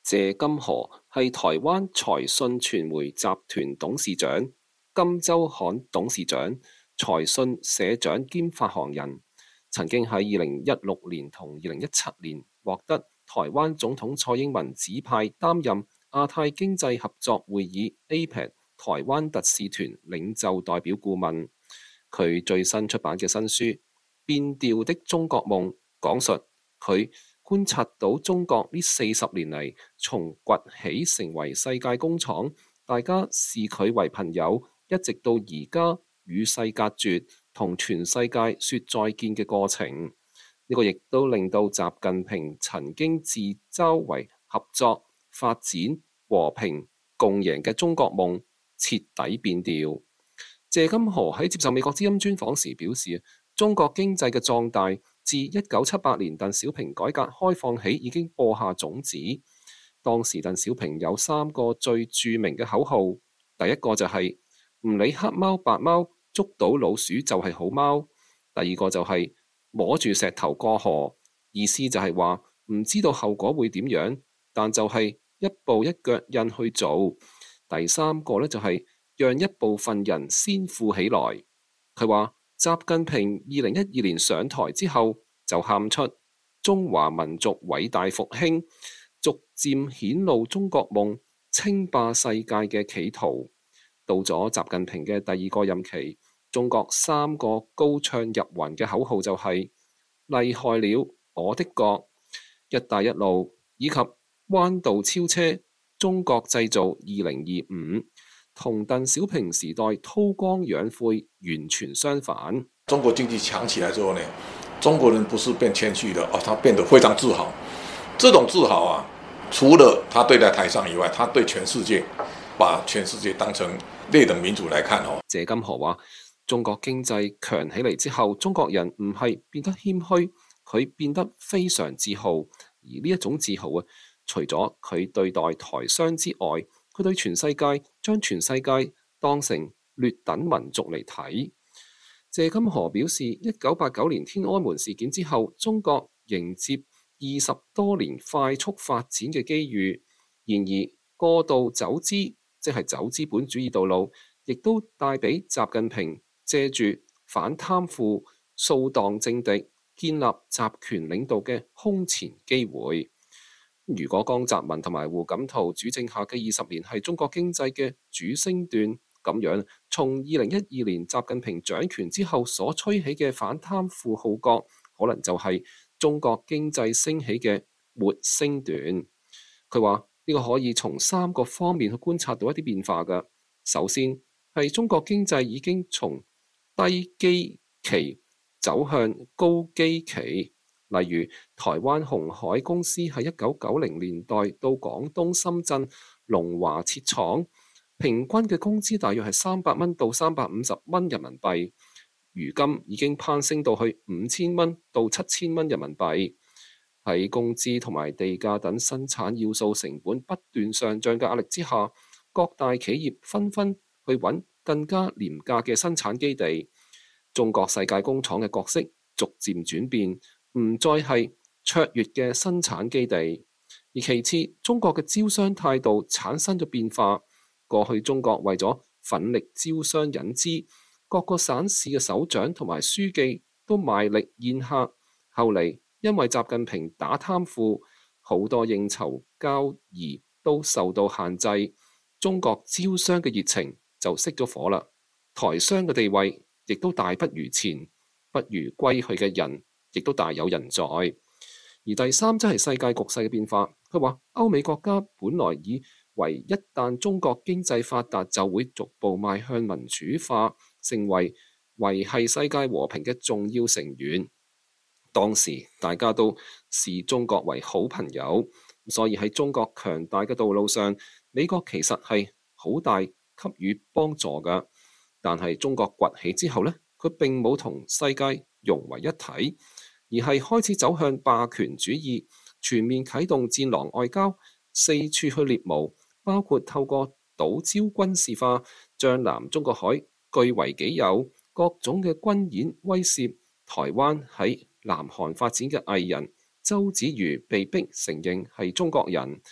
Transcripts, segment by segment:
謝金河係台灣財訊傳媒集團董事長、金周刊董事長、財訊社長兼發行人，曾經喺2016年同2017年獲得台灣總統蔡英文指派擔任亞太經濟合作會議 APEC 台灣特使團領袖代表顧問。佢最新出版嘅新書《變調的中國夢》，講述佢觀察到中國呢40年嚟，從崛起成為世界工廠，大家視佢為朋友，一直到而家與世隔絕，同全世界說再見嘅過程。呢個亦都令到習近平曾經自嘲為合作、發展、和平、共贏嘅中國夢徹底變調。謝金河喺接受美國之音專訪時表示，中國經濟嘅壯大自1978年鄧小平改革開放起已經播下種子。當時鄧小平有3個最著名嘅口號，第一個就係唔理黑貓白貓，捉到老鼠就係好貓；第二個就係摸住石頭過河，意思就係話唔知道後果會點樣，但就係一步一腳印去做；第三個呢，就係讓一部分人先富起來。佢話習近平2012年上台之後就喊出中華民族偉大復興，逐漸顯露中國夢稱霸世界嘅企圖。到咗習近平嘅第2個任期，中國3個高唱入雲嘅口號就係厲害了我的國、一帶一路以及彎道超車中國製造2025，同鄧小平時代韜光養晦完全相反。 中國經濟強起來之後呢，中國人不是變謙虛了，他變得非常自豪。這種自豪啊，除了他對待台商以外，他對全世界，把全世界當成劣等民族來看。 謝金河話，中國經濟強起嚟之後，中國人唔係變得謙虛，佢變得非常自豪。而呢一種自豪啊，除咗佢對待台商之外，佢對全世界將全世界當成劣等民族嚟睇。謝金河表示，1989年天安門事件之後，中國迎接20多年快速發展嘅機遇。然而過度走資，即係走資本主義道路，亦都帶俾習近平借住反貪腐、掃蕩政敵、建立集權領導嘅空前機會。如果江澤民同埋胡錦濤主政下嘅20年係中國經濟嘅主升段，咁樣從2012年習近平掌權之後所吹起嘅反貪腐號角，可能就係中國經濟升起嘅末升段。佢話呢個可以從3個方面去觀察到一啲變化㗎。首先係中國經濟已經從低基期走向高基期。例如台灣鴻海公司喺1990年代到廣東深圳龍華設廠，平均嘅工資大約係300蚊到350蚊人民幣，如今已經攀升到去5000蚊到7000蚊人民幣。喺工資同埋地價等生產要素成本不斷上漲嘅壓力之下，各大企業紛紛去揾更加廉價嘅生產基地。中國世界工廠嘅角色逐漸轉變，唔再係卓越嘅生產基地。而其次，中國嘅招商態度產生咗變化。過去中國為咗奮力招商引資，各個省市嘅首長同埋書記都賣力宴客。後嚟因為習近平打貪腐，好多應酬交易都受到限制，中國招商嘅熱情就熄咗火啦。台商嘅地位亦都大不如前，不如歸去嘅人亦都大有人在。而第三則係世界局勢嘅變化。佢話歐美國家本來以為一旦中國經濟發達就會逐步邁向民主化，成為維繫世界和平嘅重要成員。當時大家都視中國為好朋友，所以喺中國強大嘅道路上，美國其實係好大給予幫助㗎。但係中國崛起之後呢，佢並冇同世界融為一體，而係開始走向霸權主義，全面啟動戰狼外交，四處去獵巫，包括透過島礁軍事化，將南中國海據為己有，各種嘅軍演威懾台灣。喺南韓發展嘅藝人周子瑜被逼承認係中國人，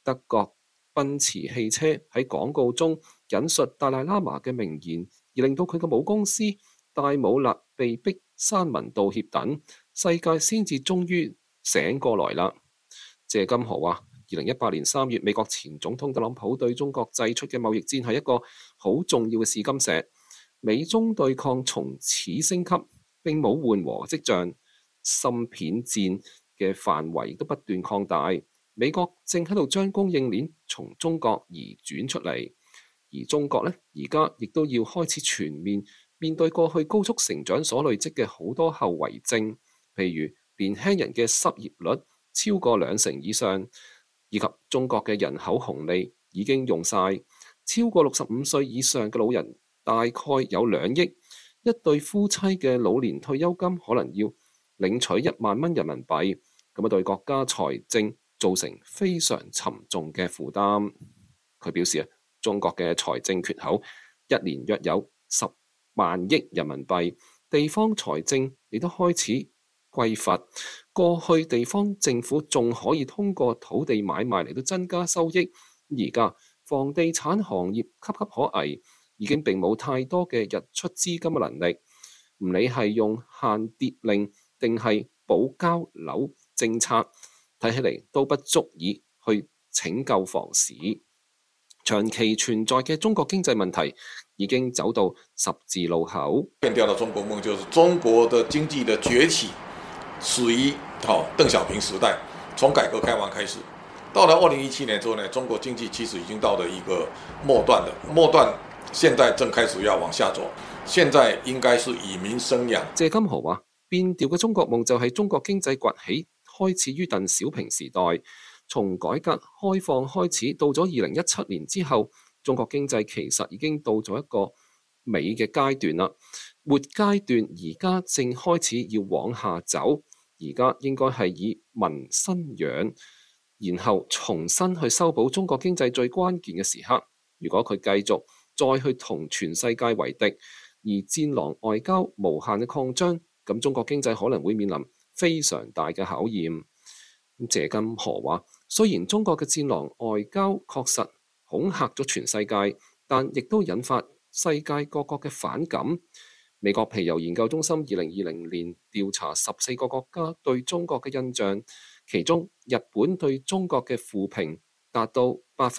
德國奔馳汽車喺廣告中引述達賴喇嘛嘅名言，而令到佢嘅母公司戴姆勒被逼刪文道歉等，世界先至終於醒過來啦。謝金河話：2018年3月，美國前總統特朗普對中國祭出嘅貿易戰係一個好重要嘅試金石，美中對抗從此升級，並冇緩和跡象。芯片戰嘅範圍亦都不斷擴大，美國正喺度將供應鏈從中國移轉出嚟，而中國呢，而家亦都要開始全面面對過去高速成長所累積嘅好多後遺症，譬如年輕人嘅失業率超過20%以上，以及中國嘅人口紅利已經用晒，超過65歲以上嘅老人大概有2億，一對夫妻嘅老年退休金可能要領取1萬蚊人民幣，咁啊對國家財政造成非常沉重嘅負擔。佢表示中國嘅財政缺口一年約有10萬億人民幣，地方財政亦都開始匱乏。過去地方政府仲可以通過土地買賣嚟到增加收益，而家房地產行業岌岌可危，已經並冇太多嘅日出資金嘅能力，唔理係用限跌令定係保交樓政策，睇起嚟都不足以去拯救房市。長期存在嘅中國經濟問題已經走到十字路口。 變掉的中國夢就是中國的經濟的崛起始於鄧小平時代，從改革開放開始，到了2017年之後呢，中國經濟其實已經到了一個末端的末端，現在正開始要往下走，現在應該是以民生養。 謝金河話：變調嘅中國夢就係中國經濟崛起開始於鄧小平時代。從改革開放開始到咗2017年之後，中國經濟其實已經到咗一個尾嘅階段啦。末階段而家正開始要往下走，而家應該係以民生養，然後重新去修補中國經濟最關鍵嘅時刻。如果佢繼續再去同全世界為敵，而戰狼外交無限嘅擴張，咁中國經濟可能會面臨非常大嘅考驗。謝金河話：雖然中國嘅戰狼外交確實恐嚇咗全世界，但亦都引發世界各國嘅反感。美國皮尤研究中心2020年調查14個國家對中國嘅印象，其中日本對中國嘅負評達到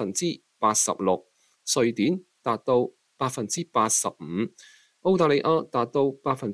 86%，瑞典達到85%，澳大利亞達到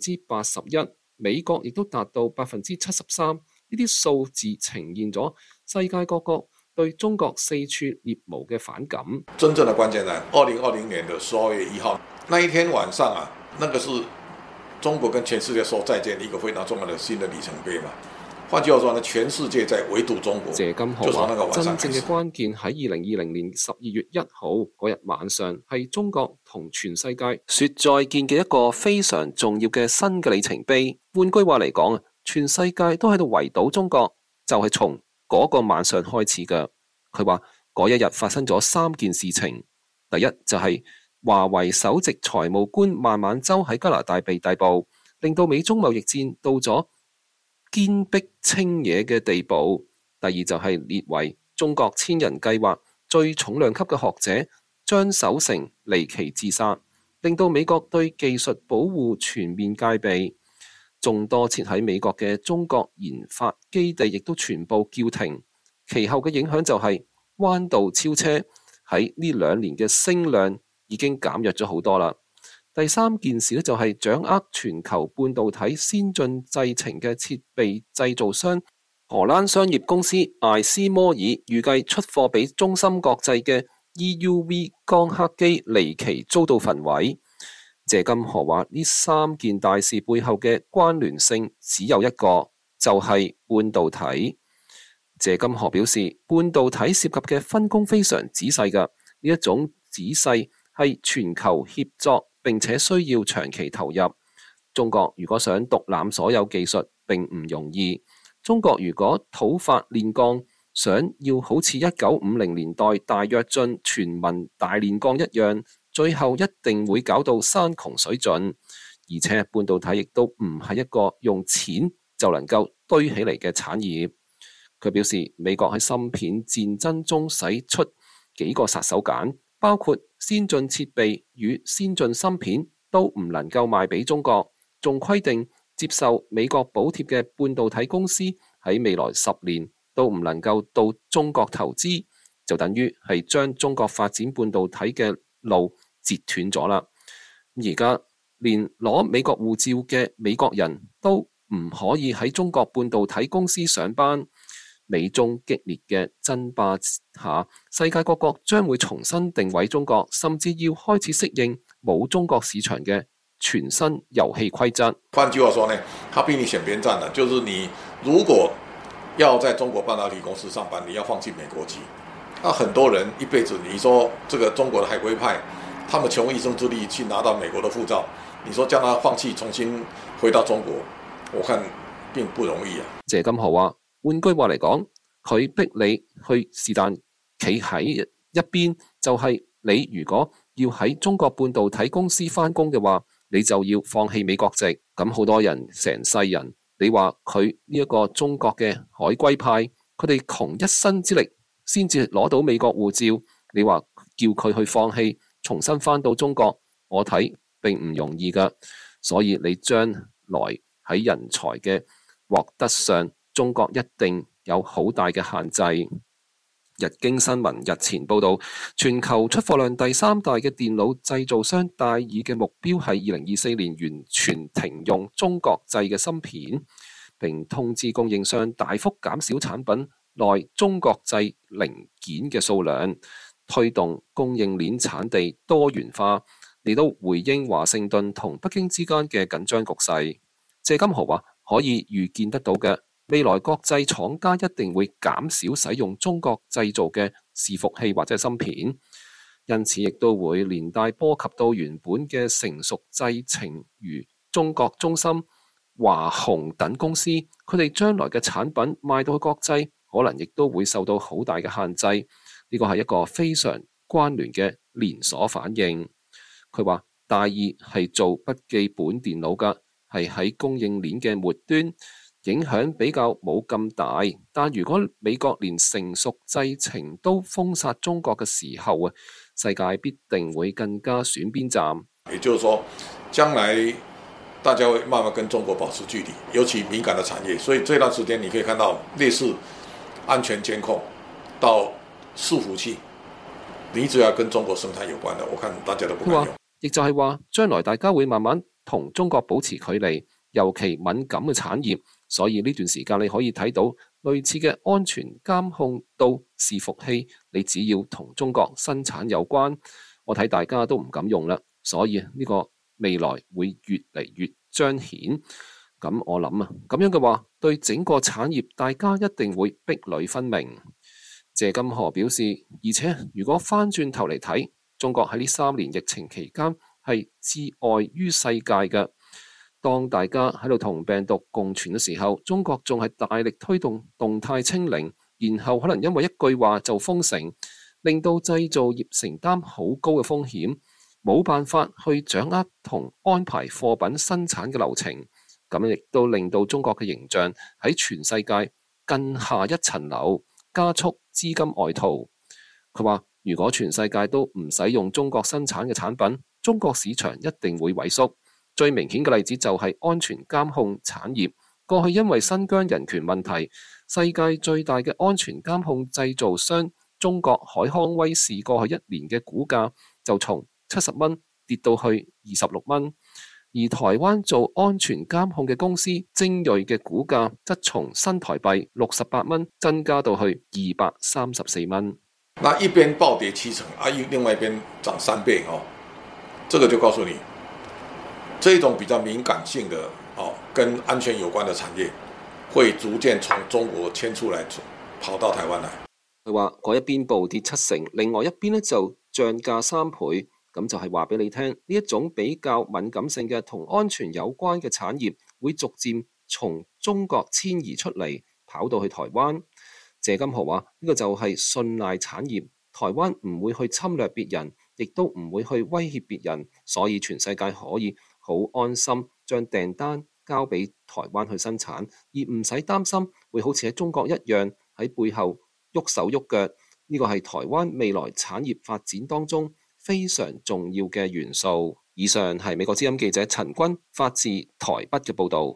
81%，美國亦都達到73%。呢啲數字呈現咗世界各國對中國四處獵巫嘅反感。 真正的關鍵在2020年的12月1號那一天晚上啊，那個是中國跟全世界說再見一個非常重要的新的里程碑嘛。換句話說呢，全世界在圍堵中國。謝金河話：真正嘅關鍵喺2020年12月1號嗰日晚上，係中國同全世界說再見嘅一個非常重要嘅新嘅里程碑。換句話嚟講啊，全世界都喺度圍堵中國，就係從嗰個晚上開始嘅。佢話嗰一日發生咗3件事情。第一就係華為首席財務官孟晚舟喺加拿大被逮捕，令到美中貿易戰到咗堅壁清野嘅地步。第二就係列為中國千人計劃最重量級嘅學者張守成離奇自殺，令到美國對技術保護全面戒備。眾多設喺美國嘅中國研發基地亦都全部叫停。其後嘅影響就係彎道超車喺呢2年嘅聲量已經減弱咗好多啦。第3件事呢，就係掌握全球半導體先進製程嘅設備製造商荷蘭商業公司艾斯摩爾預計出貨俾中芯國際嘅 EUV 光刻機離奇遭到焚毀。謝金河話：呢3件大事背後嘅關聯性只有一個，就係半導體。謝金河表示，半導體涉及嘅分工非常仔細㗎，呢一種仔細係全球協作，並且需要長期投入。中國如果想獨攬所有技術，並唔容易。中國如果土法煉鋼，想要好似1950年代大躍進全民大煉鋼一樣，最後一定會搞到山窮水盡。而且半導體亦都唔係一個用錢就能夠堆起嚟嘅產業。 佢表示，美國喺芯片戰爭中使出幾個殺手鐧，包括先進設備與先進芯片都唔能夠賣俾中國，仲規定接受美國補貼嘅半導體公司喺未來10年都唔能夠到中國投資，就等於係將中國發展半導體嘅路截斷咗啦。而家連攞美國護照嘅美國人都唔可以喺中國半導體公司上班。美中激烈嘅爭霸下，世界各國將會重新定位中國，甚至要開始適應冇中國市場嘅全新遊戲規則。 換句話說呢，他逼你選邊站了，就是你如果要在中國半導體公司上班，你要放棄美國籍。那很多人一輩子，你說這個中國的海歸派，他們窮一生之力去拿到美國的護照，你說叫他放棄重新回到中國，我看並不容易啊。 謝金河話：換句話嚟講，佢逼你去是但企喺一邊，就係你如果要喺中國半導體公司返工嘅話，你就要放棄美國籍。咁好多人成世人，你話佢呢一個中國嘅海歸派，佢哋窮一生之力先至攞到美國護照，你話叫佢去放棄重新返到中國，我睇並唔容易㗎。所以你將來喺人才嘅獲得上，中國一定有好大嘅限制。日經新聞日前報道，全球出貨量第3大嘅電腦製造商戴爾嘅目標係2024年完全停用中國製嘅芯片，並通知供應商大幅減少產品內中國製零件嘅數量，推動供應鏈產地多元化，嚟到回應華盛頓同北京之間嘅緊張局勢。謝金河話：可以預見得到嘅，未來國際廠家一定會減少使用中國製造嘅伺服器或者芯片，因此亦都會連帶波及到原本嘅成熟製程如中國中芯、華虹等公司，佢哋將來嘅產品賣到去國際，可能亦都會受到好大嘅限制。呢個係一個非常關聯嘅連鎖反應。佢話戴爾係做筆記本電腦㗎，係喺供應鏈嘅末端，影響比較冇咁大。但如果美國連成熟製程都封殺中國嘅時候啊，世界必定會更加選邊站。 也就是說，將來大家會慢慢跟中國保持距離，尤其敏感的產業。所以這段時間你可以看到類似安全監控到伺服器，你只要跟中國生產有關的，我看大家都不敢用。 亦就係話，將來大家會慢慢同中國保持距離，尤其敏感嘅產業。所以呢段時間你可以睇到類似嘅安全監控到伺服器，你只要同中國生產有關，我睇大家都唔敢用啦。所以呢個未來會越嚟越彰顯。咁我諗啊，咁樣嘅話，對整個產業大家一定會壁壘分明。謝金河表示，而且如果翻轉頭嚟睇，中國喺呢3年疫情期間係置外於世界嘅。當大家喺度同病毒共存嘅時候，中國仲係大力推動動態清零，然後可能因為一句話就封城，令到製造業承擔好高嘅風險，冇辦法去掌握同安排貨品生產嘅流程，咁亦都令到中國嘅形象喺全世界更下一層樓，加速資金外逃。佢話：如果全世界都唔使用中國生產嘅產品，中國市場一定會萎縮。最明顯嘅例子就係安全監控產業。過去因為新疆人權問題，世界最大嘅安全監控製造商中國海康威視過去1年嘅股價就從70蚊跌到去26蚊。而台灣做安全監控嘅公司精銳嘅股價則從新台幣68蚊增加到去234蚊。 那一邊暴跌70%，另外一邊漲3倍哦，這個就告訴你。這種比較敏感性的跟安全有關的產業，會逐漸從中國遷出來，跑到台灣來。 佢話嗰一邊暴跌70%，另外一邊呢就漲價3倍，咁就係話俾你聽，呢一種比較敏感性嘅同安全有關嘅產業，會逐漸從中國遷移出嚟，跑到去台灣。謝金河話：呢個就係信賴產業，台灣唔會去侵略別人，亦都唔會去威脅別人，所以全世界可以好安心將訂單交俾台灣去生產，而唔使擔心會好似喺中國一樣喺喺背後喐手喐腳，呢個係台灣未來產業發展當中非常重要嘅元素。以上係美國之音記者陳君發自台北嘅報導。